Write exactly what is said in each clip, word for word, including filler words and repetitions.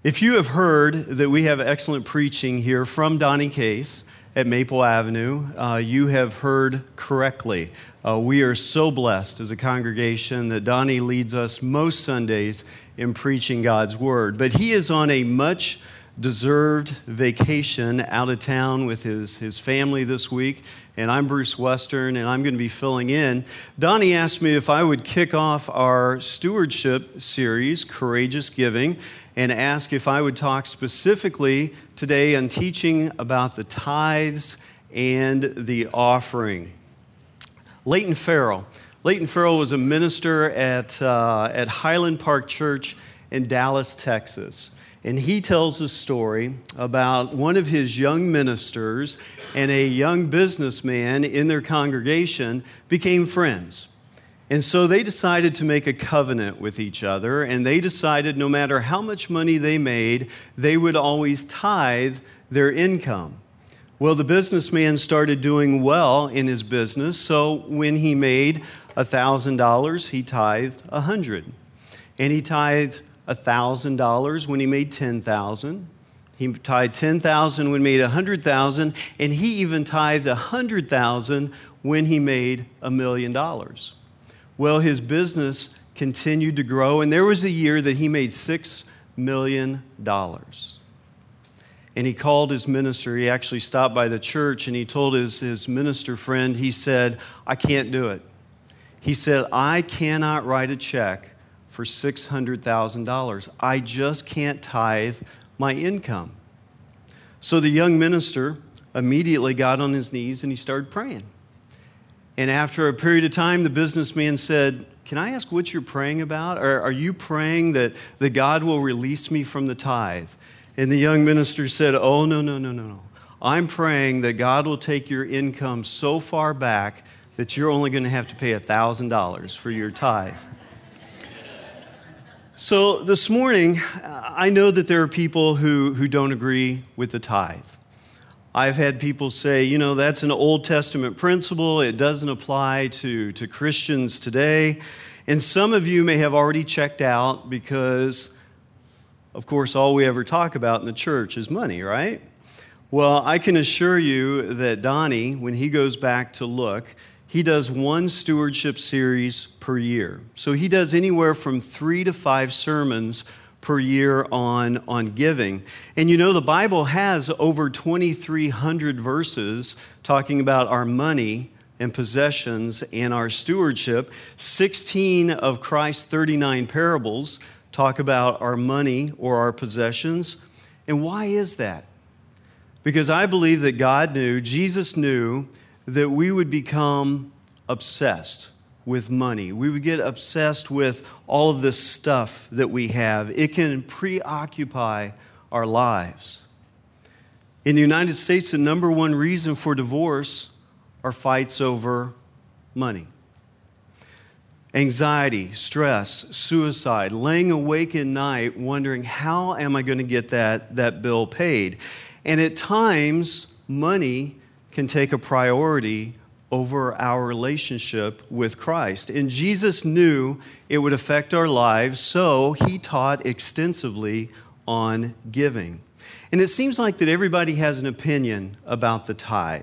If you have heard that we have excellent preaching here from Donnie Case at Maple Avenue, uh, you have heard correctly. Uh, we are so blessed as a congregation that Donnie leads us most Sundays in preaching God's Word. But he is on a much deserved vacation out of town with his, his family this week, and I'm Bruce Western, and I'm going to be filling in. Donnie asked me if I would kick off our stewardship series, Courageous Giving, and ask if I would talk specifically today on teaching about the tithes and the offering. Leighton Farrell. Leighton Farrell was a minister at, uh, at Highland Park Church in Dallas, Texas. And he tells a story about one of his young ministers and a young businessman in their congregation became friends. And so they decided to make a covenant with each other, and they decided no matter how much money they made, they would always tithe their income. Well, the businessman started doing well in his business, so when he made one thousand dollars, he tithed one hundred dollars. And he tithed one thousand dollars when he made ten thousand dollars. He tithed ten thousand dollars when he made one hundred thousand dollars, and he even tithed one hundred thousand dollars when he made a million dollars. Well, his business continued to grow, and there was a year that he made six million dollars. And he called his minister. He actually stopped by the church, and he told his, his minister friend, he said, I can't do it. He said, I cannot write a check for six hundred thousand dollars. I just can't tithe my income. So the young minister immediately got on his knees, and he started praying. And after a period of time, the businessman said, can I ask what you're praying about? Or are you praying that, that God will release me from the tithe? And the young minister said, oh, no, no, no, no, no. I'm praying that God will take your income so far back that you're only going to have to pay one thousand dollars for your tithe. So this morning, I know that there are people who, who don't agree with the tithe. I've had people say, you know, that's an Old Testament principle. It doesn't apply to, to Christians today. And some of you may have already checked out because, of course, all we ever talk about in the church is money, right? Well, I can assure you that Donnie, when he goes back to look, he does one stewardship series per year. So he does anywhere from three to five sermons per year on, on giving. And you know, the Bible has over twenty-three hundred verses talking about our money and possessions and our stewardship. sixteen of Christ's thirty-nine parables talk about our money or our possessions. And why is that? Because I believe that God knew, Jesus knew, that we would become obsessed with money. We would get obsessed with all of this stuff that we have. It can preoccupy our lives. In the United States, the number one reason for divorce are fights over money. Anxiety, stress, suicide, laying awake at night wondering, how am I going to get that, that bill paid? And at times, money can take a priority over our relationship with Christ. And Jesus knew it would affect our lives, so he taught extensively on giving. And it seems like that everybody has an opinion about the tithe.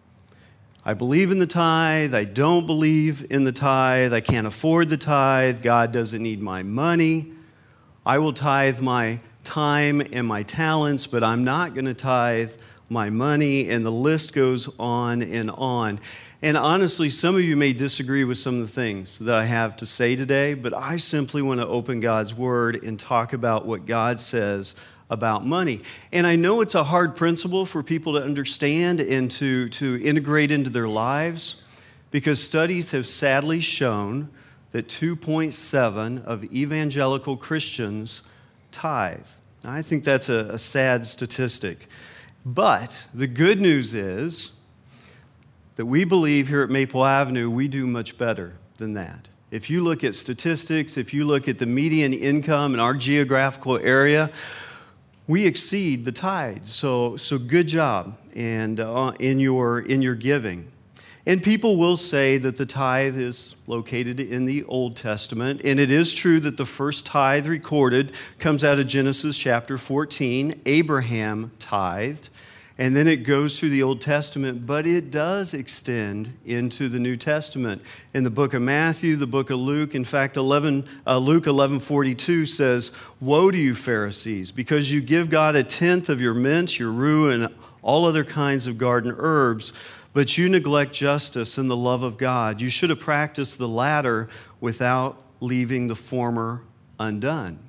I believe in the tithe, I don't believe in the tithe, I can't afford the tithe, God doesn't need my money, I will tithe my time and my talents, but I'm not going to tithe my money, and the list goes on and on. And honestly, some of you may disagree with some of the things that I have to say today, but I simply want to open God's Word and talk about what God says about money. And I know it's a hard principle for people to understand and to, to integrate into their lives, because studies have sadly shown that two point seven of evangelical Christians tithe. Now, I think that's a, a sad statistic. But the good news is that we believe here at Maple Avenue, we do much better than that. If you look at statistics, if you look at the median income in our geographical area, we exceed the tithe. So, so good job and uh, in your in your giving. And people will say that the tithe is located in the Old Testament, and it is true that the first tithe recorded comes out of Genesis chapter fourteen. Abraham tithed, and then it goes through the Old Testament, but it does extend into the New Testament. In the book of Matthew, the book of Luke, in fact, eleven, uh, Luke eleven forty-two says, "Woe to you, Pharisees, because you give God a tenth of your mint, your rue, and all other kinds of garden herbs, but you neglect justice and the love of God. You should have practiced the latter without leaving the former undone."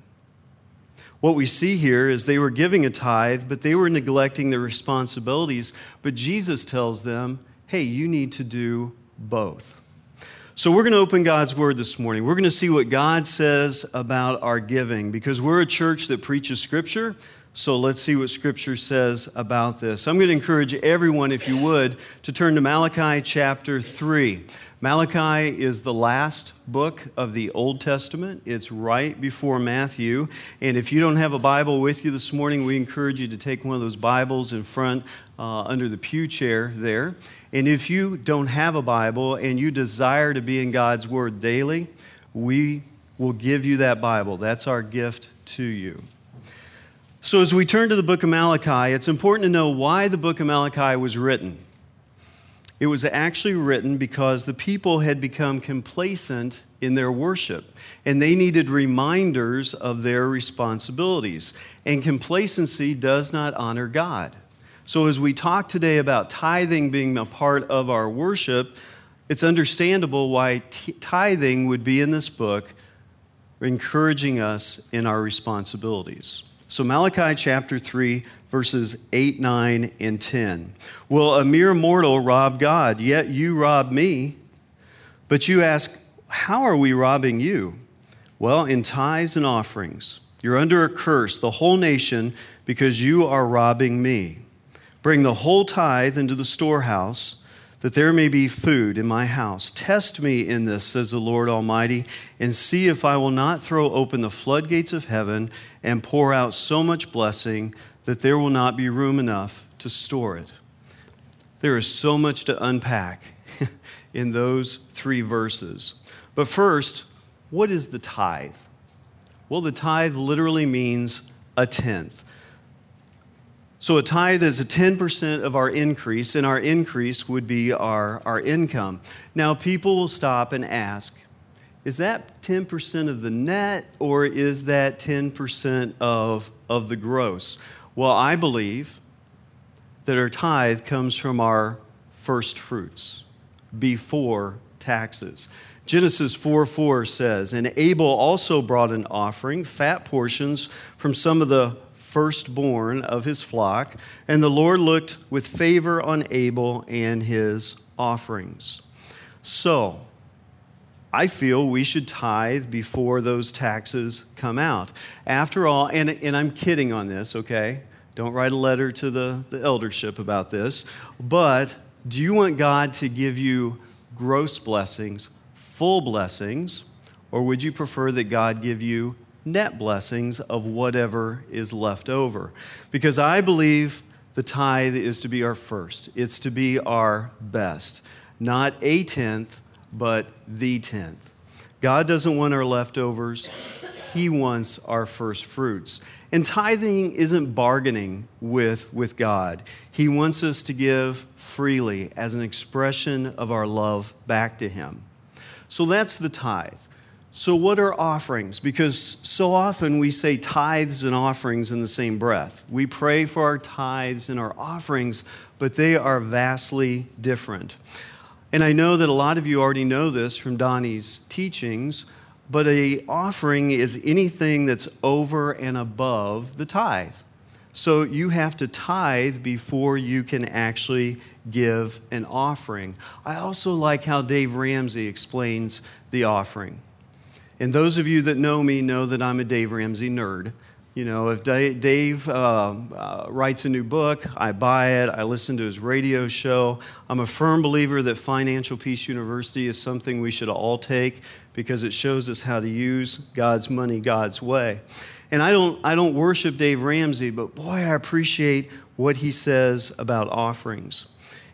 What we see here is they were giving a tithe, but they were neglecting their responsibilities. But Jesus tells them, hey, you need to do both. So we're going to open God's Word this morning. We're going to see what God says about our giving, because we're a church that preaches Scripture. So let's see what Scripture says about this. I'm going to encourage everyone, if you would, to turn to Malachi chapter three. Malachi is the last book of the Old Testament. It's right before Matthew. And if you don't have a Bible with you this morning, we encourage you to take one of those Bibles in front uh, under the pew chair there. And if you don't have a Bible and you desire to be in God's Word daily, we will give you that Bible. That's our gift to you. So as we turn to the book of Malachi, it's important to know why the book of Malachi was written. It was actually written because the people had become complacent in their worship, and they needed reminders of their responsibilities. And complacency does not honor God. So as we talk today about tithing being a part of our worship, it's understandable why t- tithing would be in this book, encouraging us in our responsibilities. So Malachi chapter three, verses eight, nine, and ten. Will a mere mortal rob God? Yet you rob me. But you ask, how are we robbing you? Well, in tithes and offerings. You're under a curse, the whole nation, because you are robbing me. Bring the whole tithe into the storehouse, that there may be food in my house. Test me in this, says the Lord Almighty, and see if I will not throw open the floodgates of heaven and pour out so much blessing that there will not be room enough to store it. There is so much to unpack in those three verses. But first, what is the tithe? Well, the tithe literally means a tenth. So a tithe is a ten percent of our increase, and our increase would be our, our income. Now, people will stop and ask, is that ten percent of the net, or is that ten percent of, of the gross? Well, I believe that our tithe comes from our first fruits before taxes. Genesis four four says, and Abel also brought an offering, fat portions from some of the firstborn of his flock, and the Lord looked with favor on Abel and his offerings. So, I feel we should tithe before those taxes come out. After all, and, and I'm kidding on this, okay? Don't write a letter to the, the eldership about this. But do you want God to give you gross blessings, full blessings, or would you prefer that God give you net blessings of whatever is left over? Because I believe the tithe is to be our first. It's to be our best. Not a tenth, but the tenth. God doesn't want our leftovers. He wants our first fruits. And tithing isn't bargaining with, with God. He wants us to give freely as an expression of our love back to Him. So that's the tithe. So what are offerings? Because so often we say tithes and offerings in the same breath. We pray for our tithes and our offerings, but they are vastly different. And I know that a lot of you already know this from Donnie's teachings, but an offering is anything that's over and above the tithe. So you have to tithe before you can actually give an offering. I also like how Dave Ramsey explains the offering. And those of you that know me know that I'm a Dave Ramsey nerd. You know, if Dave uh, uh, writes a new book, I buy it, I listen to his radio show. I'm a firm believer that Financial Peace University is something we should all take because it shows us how to use God's money God's way. And I don't, I don't worship Dave Ramsey, but boy, I appreciate what he says about offerings.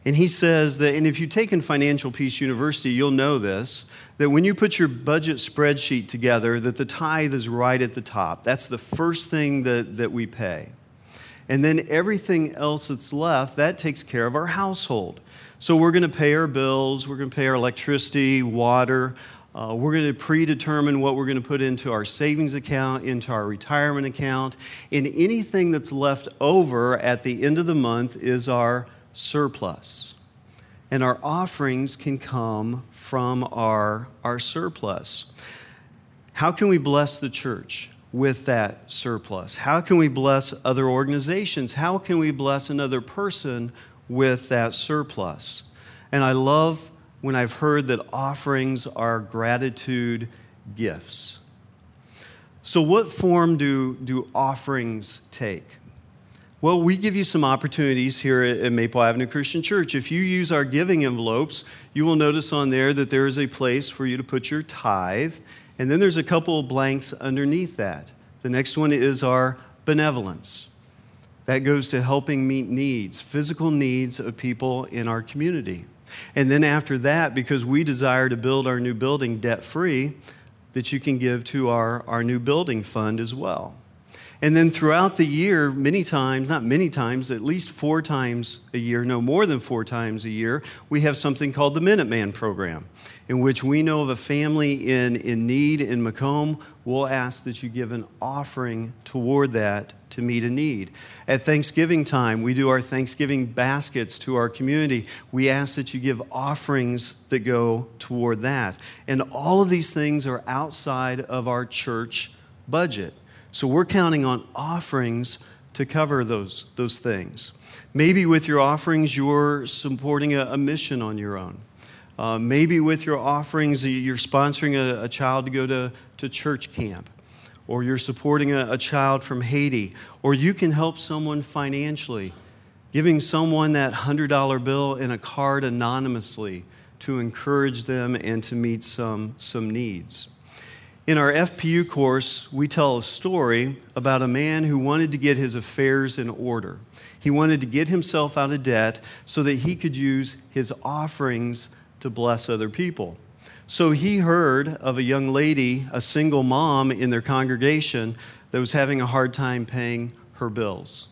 And he says that, and if you've taken Financial Peace University, you'll know this, that when you put your budget spreadsheet together, that the tithe is right at the top. That's the first thing that, that we pay. And then everything else that's left, that takes care of our household. So we're going to pay our bills, we're going to pay our electricity, water, uh, we're going to predetermine what we're going to put into our savings account, into our retirement account, and anything that's left over at the end of the month is our surplus. And our offerings can come from our, our surplus. How can we bless the church with that surplus? How can we bless other organizations? How can we bless another person with that surplus? And I love when I've heard that offerings are gratitude gifts. So what form do, do offerings take? Well, we give you some opportunities here at Maple Avenue Christian Church. If you use our giving envelopes, you will notice on there that there is a place for you to put your tithe, and then there's a couple of blanks underneath that. The next one is our benevolence. That goes to helping meet needs, physical needs of people in our community. And then after that, because we desire to build our new building debt-free, that you can give to our, our new building fund as well. And then throughout the year, many times, not many times, at least four times a year, no more than four times a year, we have something called the Minuteman Program, in which we know of a family in, in need in Macomb. We'll ask that you give an offering toward that to meet a need. At Thanksgiving time, we do our Thanksgiving baskets to our community. We ask that you give offerings that go toward that. And all of these things are outside of our church budget. So we're counting on offerings to cover those, those things. Maybe with your offerings, you're supporting a, a mission on your own. Uh, maybe with your offerings, you're sponsoring a, a child to go to, to church camp. Or you're supporting a, a child from Haiti. Or you can help someone financially, giving someone that one hundred dollar bill and a card anonymously to encourage them and to meet some, some needs. In our F P U course, we tell a story about a man who wanted to get his affairs in order. He wanted to get himself out of debt so that he could use his offerings to bless other people. So he heard of a young lady, a single mom in their congregation that was having a hard time paying her bills.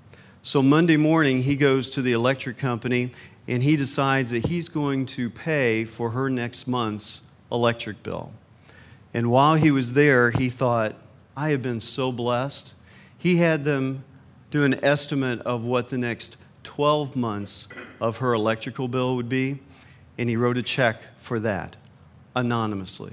So Monday morning, he goes to the electric company and he decides that he's going to pay for her next month's electric bill. And while he was there, he thought, I have been so blessed. He had them do an estimate of what the next twelve months of her electrical bill would be, and he wrote a check for that anonymously.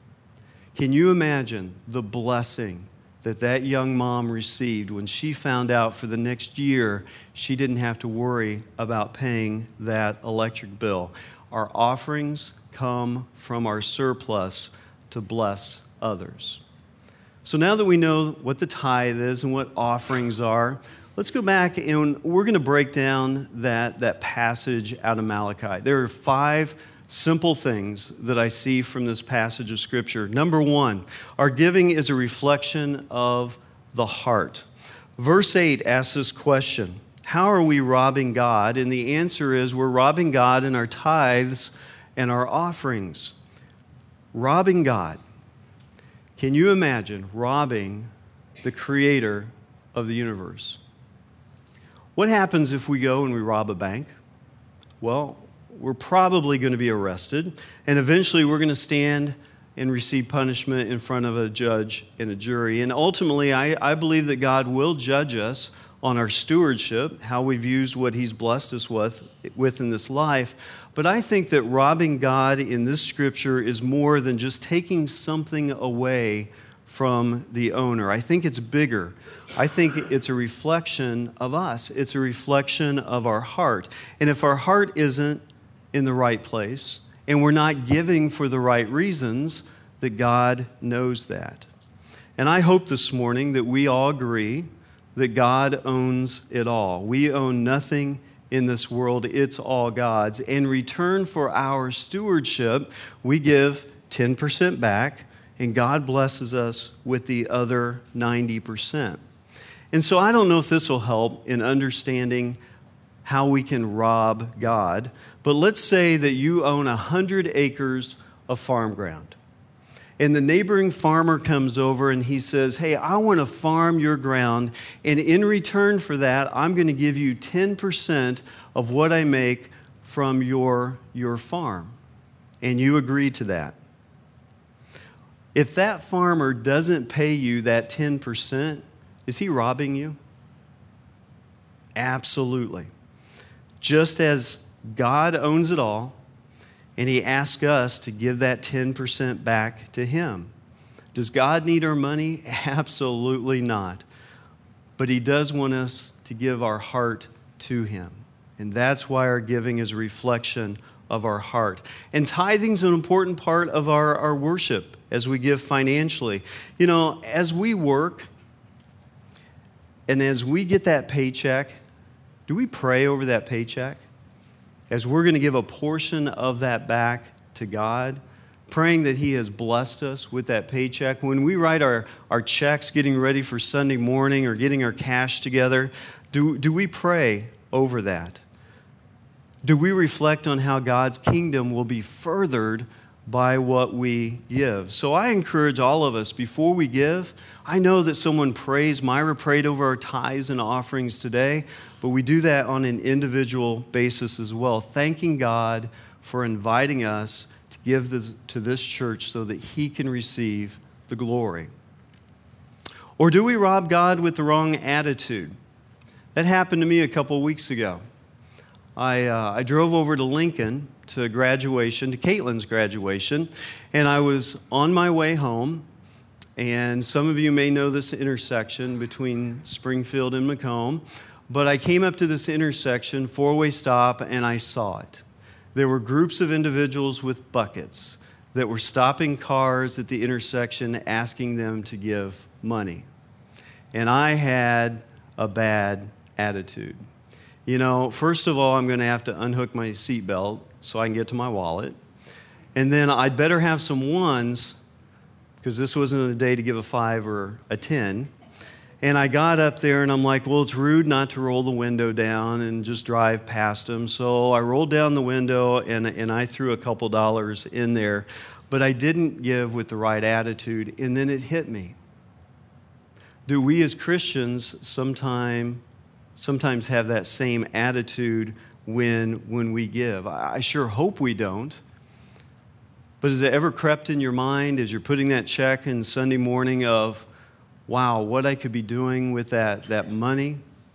Can you imagine the blessing that that young mom received when she found out for the next year she didn't have to worry about paying that electric bill? Our offerings come from our surplus to bless others. So now that we know what the tithe is and what offerings are, let's go back and we're going to break down that, that passage out of Malachi. There are five simple things that I see from this passage of Scripture. Number one, our giving is a reflection of the heart. Verse eight asks this question, how are we robbing God? And the answer is we're robbing God in our tithes and our offerings. Robbing God. Can you imagine robbing the creator of the universe? What happens if we go and we rob a bank? Well, we're probably going to be arrested, and eventually we're going to stand and receive punishment in front of a judge and a jury. And ultimately, I, I believe that God will judge us on our stewardship, how we've used what he's blessed us with, with in this life. But I think that robbing God in this scripture is more than just taking something away from the owner. I think it's bigger. I think it's a reflection of us. It's a reflection of our heart. And if our heart isn't in the right place, and we're not giving for the right reasons, that God knows that. And I hope this morning that we all agree that God owns it all. We own nothing in this world. It's all God's. In return for our stewardship, we give ten percent back, and God blesses us with the other ninety percent. And so I don't know if this will help in understanding how we can rob God. But let's say that you own one hundred acres of farm ground. And the neighboring farmer comes over and he says, hey, I want to farm your ground. And in return for that, I'm going to give you ten percent of what I make from your, your farm. And you agree to that. If that farmer doesn't pay you that ten percent, is he robbing you? Absolutely. Just as God owns it all, and he asks us to give that ten percent back to him. Does God need our money? Absolutely not. But he does want us to give our heart to him. And that's why our giving is a reflection of our heart. And tithing is an important part of our, our worship as we give financially. You know, as we work and as we get that paycheck, do we pray over that paycheck? As we're going to give a portion of that back to God, praying that he has blessed us with that paycheck. When we write our, our checks, getting ready for Sunday morning or getting our cash together, do, do we pray over that? Do we reflect on how God's kingdom will be furthered by what we give? So I encourage all of us, before we give, I know that someone prays. Myra prayed over our tithes and offerings today, but we do that on an individual basis as well, thanking God for inviting us to give this, to this church so that he can receive the glory. Or do we rob God with the wrong attitude? That happened to me a couple of weeks ago. I, uh, I drove over to Lincoln to graduation, to Caitlin's graduation, and I was on my way home. And some of you may know this intersection between Springfield and Macomb, but I came up to this intersection, four-way stop, and I saw it. There were groups of individuals with buckets that were stopping cars at the intersection asking them to give money. And I had a bad attitude. You know, first of all, I'm going to have to unhook my seatbelt so I can get to my wallet. And then I'd better have some ones, because this wasn't a day to give a five or a ten. And I got up there and I'm like, well, it's rude not to roll the window down and just drive past them. So I rolled down the window and, and I threw a couple dollars in there, but I didn't give with the right attitude. And then it hit me. Do we as Christians sometime, sometimes have that same attitude when, when we give? I sure hope we don't. But has it ever crept in your mind as you're putting that check in Sunday morning of, wow, what I could be doing with that, that money?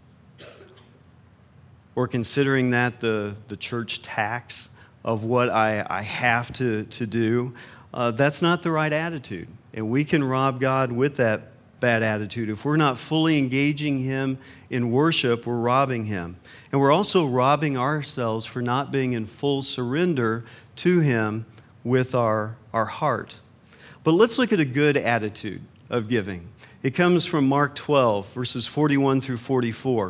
Or considering that the, the church tax of what I, I have to, to do? Uh, that's not the right attitude. And we can rob God with that bad attitude. If we're not fully engaging him in worship, we're robbing him. And we're also robbing ourselves for not being in full surrender to him with our, our heart. But let's look at a good attitude of giving. It comes from Mark twelve, verses forty-one through forty-four.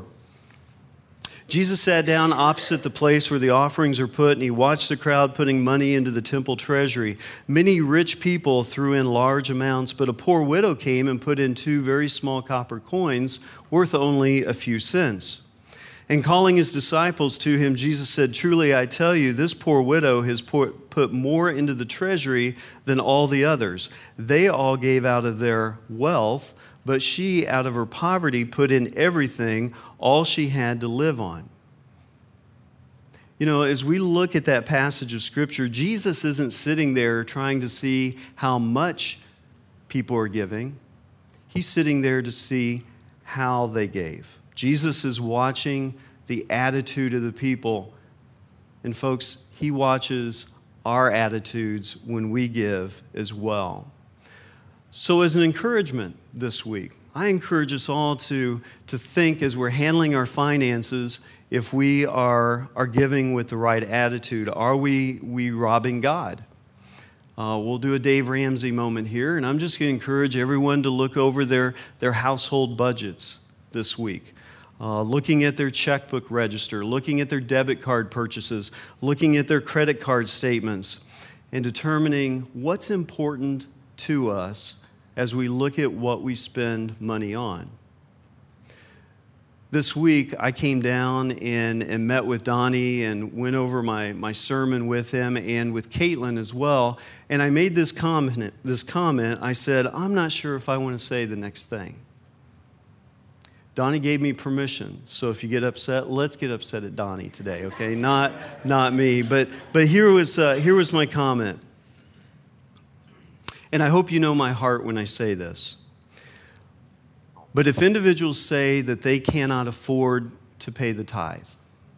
Jesus sat down opposite the place where the offerings are put, and he watched the crowd putting money into the temple treasury. Many rich people threw in large amounts, but a poor widow came and put in two very small copper coins worth only a few cents. And calling his disciples to him, Jesus said, "Truly I tell you, this poor widow has put more into the treasury than all the others. They all gave out of their wealth, but she, out of her poverty, put in everything, all she had to live on." You know, as we look at that passage of Scripture, Jesus isn't sitting there trying to see how much people are giving. He's sitting there to see how they gave. Jesus is watching the attitude of the people. And folks, he watches our attitudes when we give as well. So as an encouragement this week, I encourage us all to, to think as we're handling our finances, if we are, are giving with the right attitude. Are we, we robbing God? Uh, we'll do a Dave Ramsey moment here, and I'm just going to encourage everyone to look over their, their household budgets this week. Uh, looking at their checkbook register, looking at their debit card purchases, looking at their credit card statements, and determining what's important to us as we look at what we spend money on. This week, I came down and, and met with Donnie and went over my, my sermon with him and with Caitlin as well. And I made this comment, this comment. I said, I'm not sure if I want to say the next thing. Donnie gave me permission. So if you get upset, let's get upset at Donnie today, okay? Not, not me. But, but here was, uh, here was my comment. And I hope you know my heart when I say this. But if individuals say that they cannot afford to pay the tithe,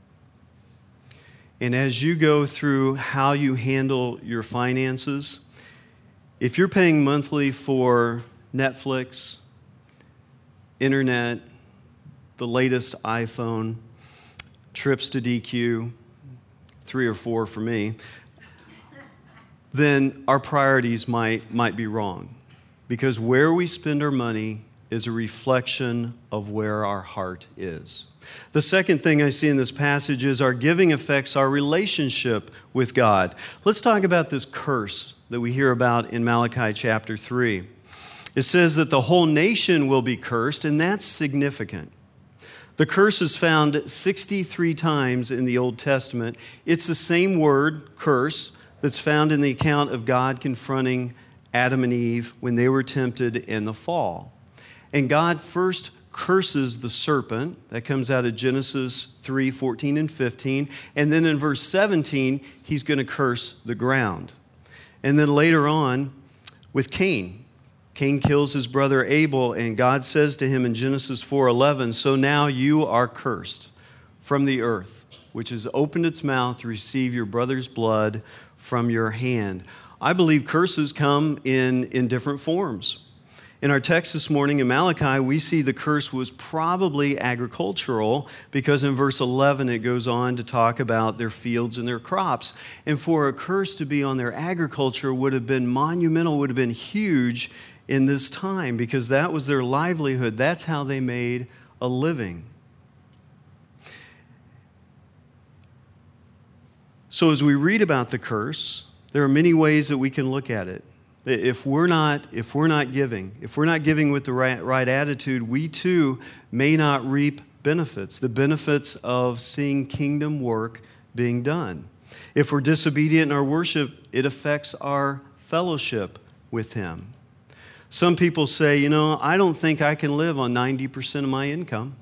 and as you go through how you handle your finances, if you're paying monthly for Netflix, internet, the latest iPhone, trips to D Q, three or four for me, then our priorities might, might be wrong. Because where we spend our money is a reflection of where our heart is. The second thing I see in this passage is our giving affects our relationship with God. Let's talk about this curse that we hear about in Malachi chapter three. It says that the whole nation will be cursed, and that's significant. The curse is found sixty-three times in the Old Testament. It's the same word, curse, that's found in the account of God confronting Adam and Eve when they were tempted in the fall. And God first curses the serpent. That comes out of Genesis three, fourteen and fifteen. And then in verse seventeen, he's going to curse the ground. And then later on with Cain. Cain kills his brother Abel, and God says to him in Genesis four eleven, so now you are cursed from the earth, which has opened its mouth to receive your brother's blood from your hand. I believe curses come in, in different forms. In our text this morning in Malachi, we see the curse was probably agricultural because in verse eleven it goes on to talk about their fields and their crops. And for a curse to be on their agriculture would have been monumental, would have been huge in this time because that was their livelihood. That's how they made a living. So as we read about the curse, there are many ways that we can look at it. If we're not, if we're not giving, if we're not giving with the right, right attitude, we too may not reap benefits, the benefits of seeing kingdom work being done. If we're disobedient in our worship, it affects our fellowship with Him. Some people say, you know, I don't think I can live on ninety percent of my income.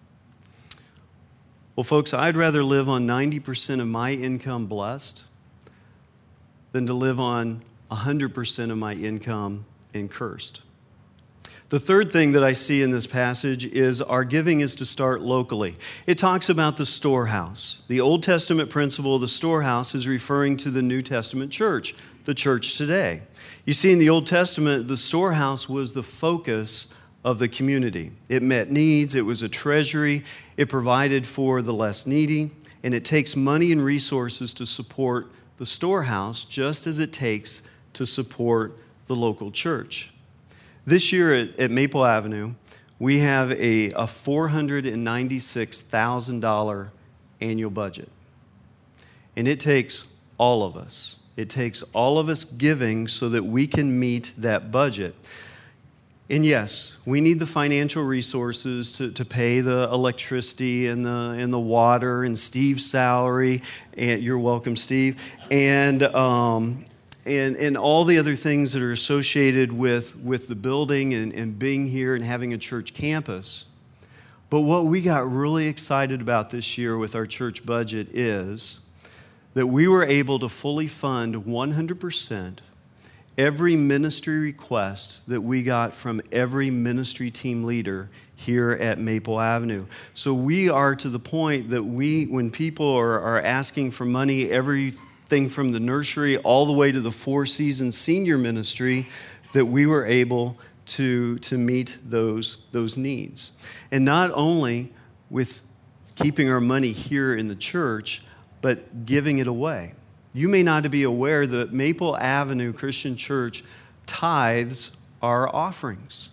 Well, folks, I'd rather live on ninety percent of my income blessed than to live on one hundred percent of my income and cursed. The third thing that I see in this passage is our giving is to start locally. It talks about the storehouse. The Old Testament principle of the storehouse is referring to the New Testament church, the church today. You see, in the Old Testament, the storehouse was the focus of the community. It met needs, it was a treasury, it provided for the less needy, and it takes money and resources to support the storehouse just as it takes to support the local church. This year at, at Maple Avenue, we have a, a four hundred ninety-six thousand dollars annual budget. And it takes all of us. It takes all of us giving so that we can meet that budget. And yes, we need the financial resources to, to pay the electricity and the and the water and Steve's salary. And you're welcome, Steve. And um, and and all the other things that are associated with, with the building and, and being here and having a church campus. But what we got really excited about this year with our church budget is that we were able to fully fund one hundred percent every ministry request that we got from every ministry team leader here at Maple Avenue. So we are to the point that we, when people are, are asking for money, everything from the nursery all the way to the Four Seasons Senior Ministry, that we were able to, to meet those, those needs. And not only with keeping our money here in the church, but giving it away. You may not be aware that Maple Avenue Christian Church tithes our offerings.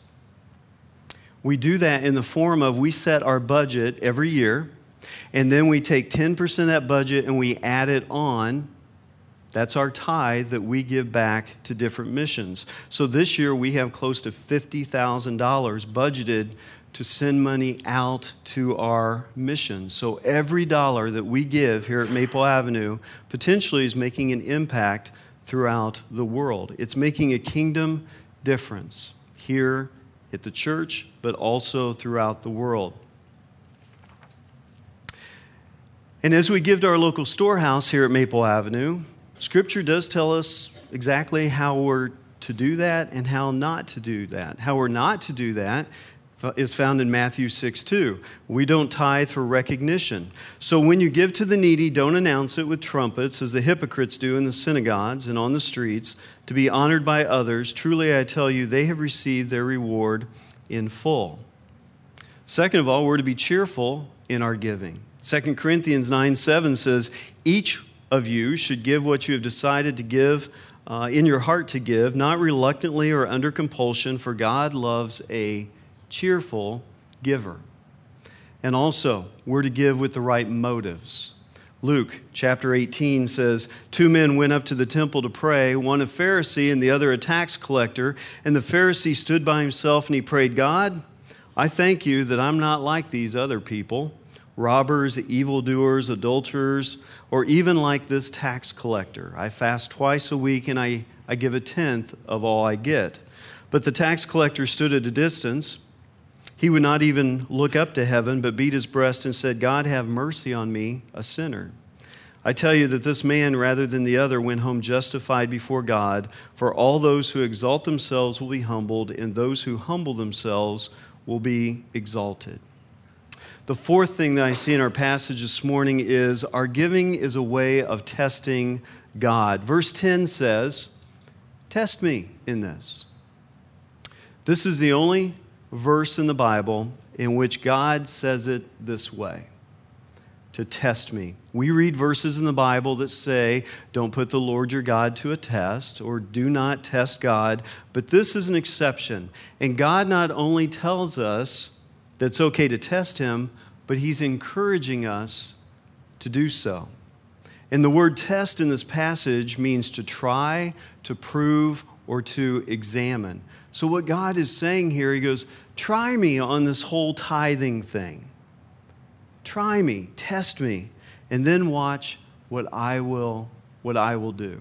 We do that in the form of we set our budget every year, and then we take ten percent of that budget and we add it on. That's our tithe that we give back to different missions. So this year we have close to fifty thousand dollars budgeted to send money out to our mission. So every dollar that we give here at Maple Avenue potentially is making an impact throughout the world. It's making a kingdom difference here at the church, but also throughout the world. And as we give to our local storehouse here at Maple Avenue, Scripture does tell us exactly how we're to do that and how not to do that. How we're not to do that is found in Matthew six two. We don't tithe for recognition. So when you give to the needy, don't announce it with trumpets, as the hypocrites do in the synagogues and on the streets, to be honored by others. Truly, I tell you, they have received their reward in full. Second of all, we're to be cheerful in our giving. Second Corinthians nine seven says, each of you should give what you have decided to give uh, in your heart to give, not reluctantly or under compulsion, for God loves a cheerful giver. And also, we're to give with the right motives. Luke chapter eighteen says, two men went up to the temple to pray, one a Pharisee and the other a tax collector. And the Pharisee stood by himself and he prayed, God, I thank you that I'm not like these other people, robbers, evildoers, adulterers, or even like this tax collector. I fast twice a week and I, I give a tenth of all I get. But the tax collector stood at a distance. He would not even look up to heaven, but beat his breast and said, God, have mercy on me, a sinner. I tell you that this man, rather than the other, went home justified before God. For all those who exalt themselves will be humbled, and those who humble themselves will be exalted. The fourth thing that I see in our passage this morning is our giving is a way of testing God. Verse ten says, test me in this. This is the only verse in the Bible in which God says it this way, to test me. We read verses in the Bible that say, don't put the Lord your God to a test, or do not test God, but this is an exception. And God not only tells us that it's okay to test him, but he's encouraging us to do so. And the word test in this passage means to try, to prove, or to examine. So what God is saying here, he goes, try me on this whole tithing thing. Try me, test me, and then watch what I will, what I will do.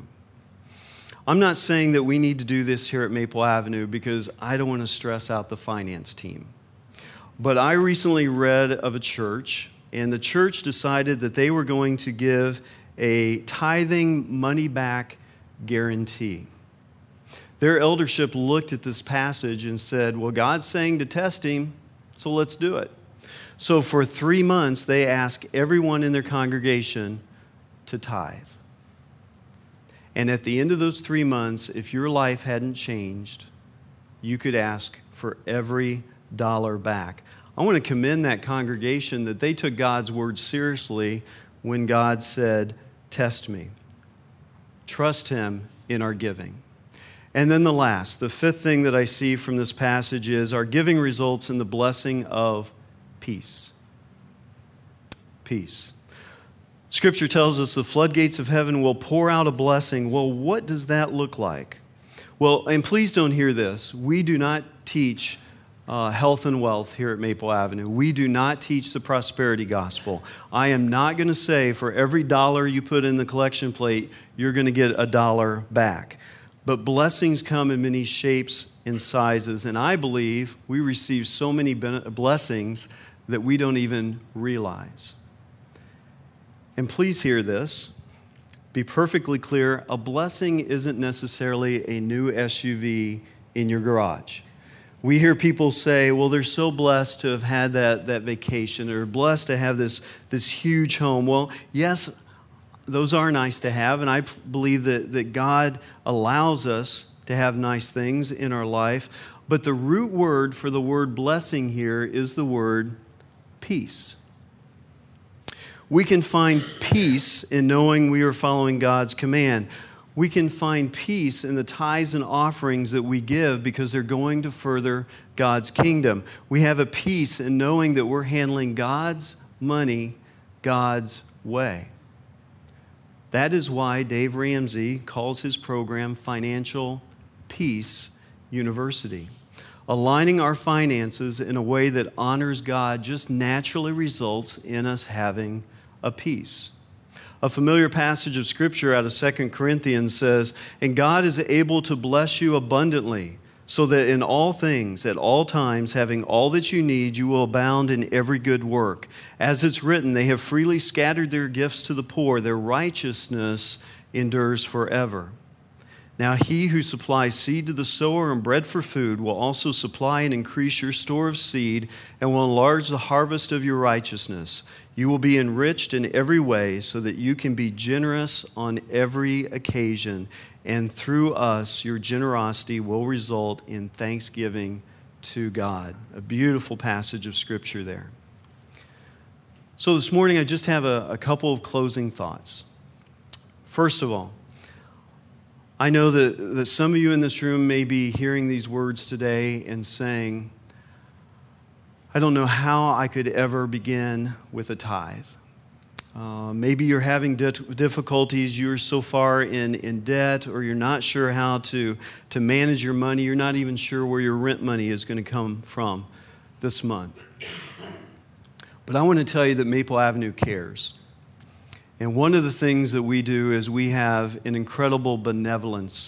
I'm not saying that we need to do this here at Maple Avenue because I don't want to stress out the finance team. But I recently read of a church, and the church decided that they were going to give a tithing money-back guarantee. Their eldership looked at this passage and said, well, God's saying to test him, so let's do it. So for three months, they asked everyone in their congregation to tithe. And at the end of those three months, if your life hadn't changed, you could ask for every dollar back. I want to commend that congregation that they took God's word seriously when God said, test me. Trust him in our giving. And then the last, the fifth thing that I see from this passage is our giving results in the blessing of peace. Peace. Scripture tells us the floodgates of heaven will pour out a blessing. Well, what does that look like? Well, and please don't hear this. We do not teach uh, health and wealth here at Maple Avenue. We do not teach the prosperity gospel. I am not going to say for every dollar you put in the collection plate, you're going to get a dollar back. But blessings come in many shapes and sizes, and I believe we receive so many blessings that we don't even realize. And please hear this. Be perfectly clear, a blessing isn't necessarily a new S U V in your garage. We hear people say, well, they're so blessed to have had that, that vacation, or blessed to have this, this huge home. Well, yes, those are nice to have, and I believe that, that God allows us to have nice things in our life. But the root word for the word blessing here is the word peace. We can find peace in knowing we are following God's command. We can find peace in the tithes and offerings that we give because they're going to further God's kingdom. We have a peace in knowing that we're handling God's money God's way. That is why Dave Ramsey calls his program Financial Peace University. Aligning our finances in a way that honors God just naturally results in us having a peace. A familiar passage of Scripture out of Second Corinthians says, "And God is able to bless you abundantly, so that in all things, at all times, having all that you need, you will abound in every good work. As it's written, they have freely scattered their gifts to the poor. Their righteousness endures forever. Now he who supplies seed to the sower and bread for food will also supply and increase your store of seed and will enlarge the harvest of your righteousness. You will be enriched in every way so that you can be generous on every occasion. And through us, your generosity will result in thanksgiving to God." A beautiful passage of Scripture there. So this morning, I just have a, a couple of closing thoughts. First of all, I know that, that some of you in this room may be hearing these words today and saying, "I don't know how I could ever begin with a tithe." Uh, maybe you're having difficulties, you're so far in, in debt, or you're not sure how to, to manage your money. You're not even sure where your rent money is going to come from this month. But I want to tell you that Maple Avenue cares. And one of the things that we do is we have an incredible benevolence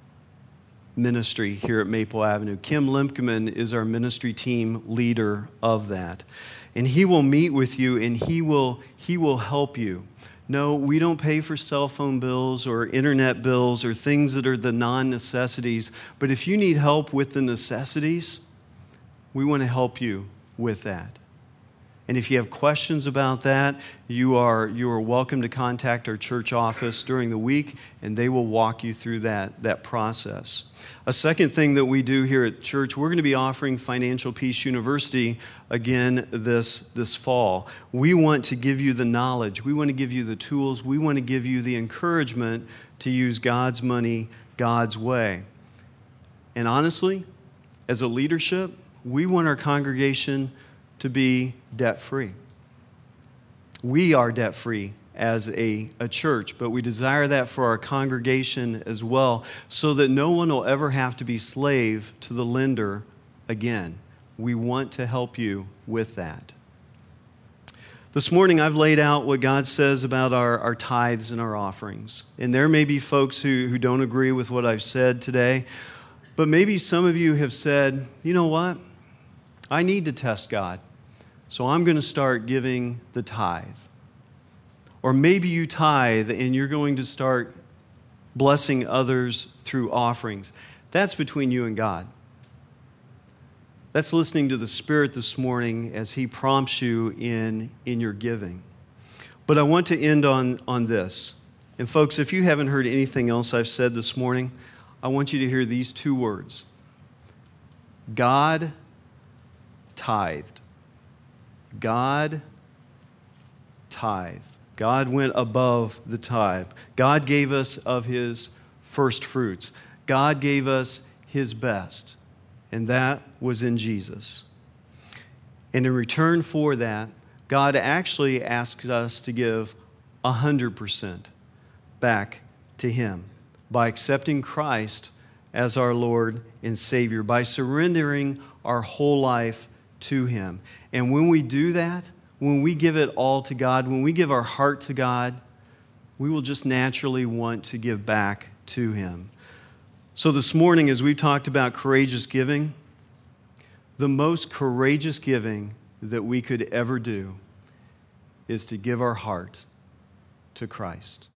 ministry here at Maple Avenue. Kim Limpkeman is our ministry team leader of that. And he will meet with you and he will, he will help you. No, we don't pay for cell phone bills or internet bills or things that are the non-necessities. But if you need help with the necessities, we want to help you with that. And if you have questions about that, you are, you are welcome to contact our church office during the week, and they will walk you through that, that process. A second thing that we do here at church, we're going to be offering Financial Peace University again this, this fall. We want to give you the knowledge. We want to give you the tools. We want to give you the encouragement to use God's money God's way. And honestly, as a leadership, we want our congregation to be debt-free. We are debt-free as a, a church, but we desire that for our congregation as well, so that no one will ever have to be slave to the lender again. We want to help you with that. This morning, I've laid out what God says about our, our tithes and our offerings. And there may be folks who, who don't agree with what I've said today, but maybe some of you have said, "You know what? I need to test God, so I'm going to start giving the tithe." Or maybe you tithe and you're going to start blessing others through offerings. That's between you and God. That's listening to the Spirit this morning as He prompts you in, in your giving. But I want to end on, on this. And folks, if you haven't heard anything else I've said this morning, I want you to hear these two words. God tithed. God tithed. God went above the tithe. God gave us of His first fruits. God gave us His best. And that was in Jesus. And in return for that, God actually asked us to give one hundred percent back to Him by accepting Christ as our Lord and Savior, by surrendering our whole life to Him. And when we do that, when we give it all to God, when we give our heart to God, we will just naturally want to give back to Him. So this morning, as we talked about courageous giving, the most courageous giving that we could ever do is to give our heart to Christ.